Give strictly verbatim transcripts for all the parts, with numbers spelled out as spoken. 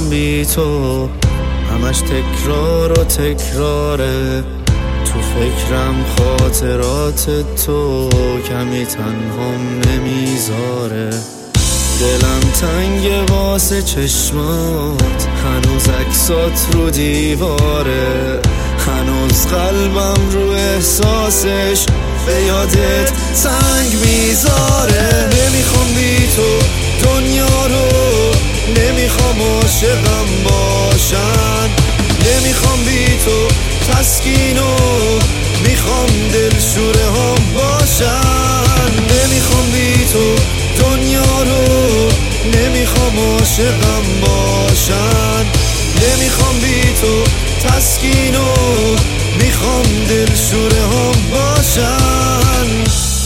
نمیخوام بی تو، همش تکرار و تکراره. تو فکرم خاطرات تو، کمی تنهام نمیذاره. دلم تنگ واسه چشمات، هنوز عکسات رو دیواره. هنوز قلبم رو احساسش به یادت سنگ میذاره. نمیخوام بی تو دنیا رو، نمیخوام عاشقم باشن. نمیخوام بی تو تسکین و میخوام دلشوره هم باشن. نمیخوام بی تو دنیا رو، نمیخوام عاشقم باشن. نمیخوام بی تو تسکین و میخوام دلشوره هم باشن.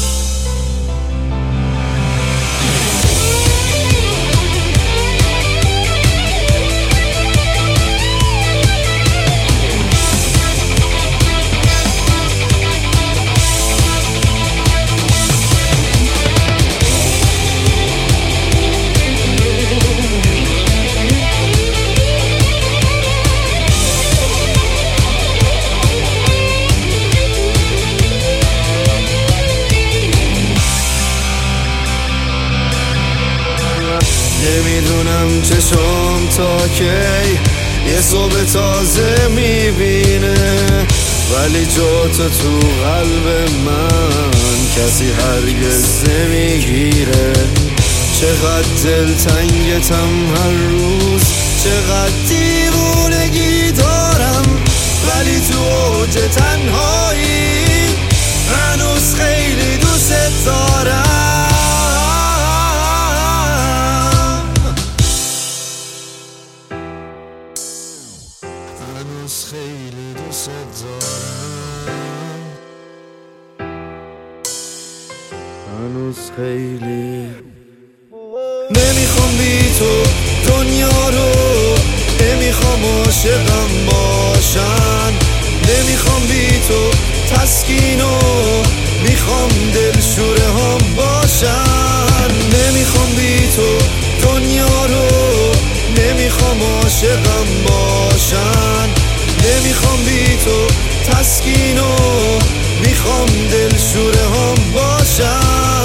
نمیدونم چشم تا کی یه صبح تازه میبینه، ولی جاتو تو قلب من کسی هرگز نمیگیره. چقدر دلتنگتم هر روز، چقدر دیوونگی دارم، ولی تو اوج تنهایی هنوز خیلی دوست دارم. هنوز خیلی دوست دارم، هنوز خیلی. نمیخوام بی تو دنیا رو، نمیخوام عاشقم باشن. نمیخوام بی تو تسکین و میخوام دلشوره هم باشن. نمیخوام بی تو دنیا رو، نمیخوام عاشقم باشن. نمیخوام بی تو تسکین و میخوام دلشوره هم باشن.